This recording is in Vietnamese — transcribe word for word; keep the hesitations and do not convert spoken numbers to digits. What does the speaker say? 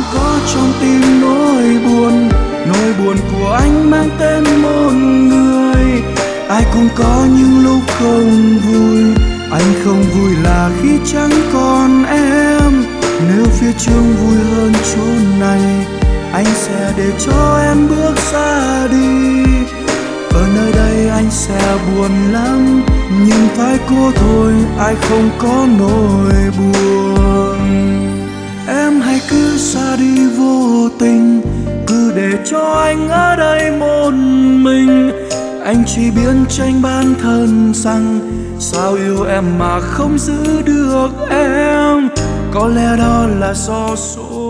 vẫn có trong tim nỗi buồn. Nỗi buồn của anh mang tên một người. Ai cũng có những lúc không vui. Anh không vui là khi chẳng còn em. Nếu phía trước vui hơn chốn này, anh sẽ để cho em bước xa đi. Ở nơi đây anh sẽ buồn lắm, nhưng phải cố thôi, ai không có nỗi buồn. Em hãy cứ xa đi vô tình, cứ để cho anh ở đây một mình. Anh chỉ biết tranh bản thân rằng sao yêu em mà không giữ được em. Có lẽ đó là do số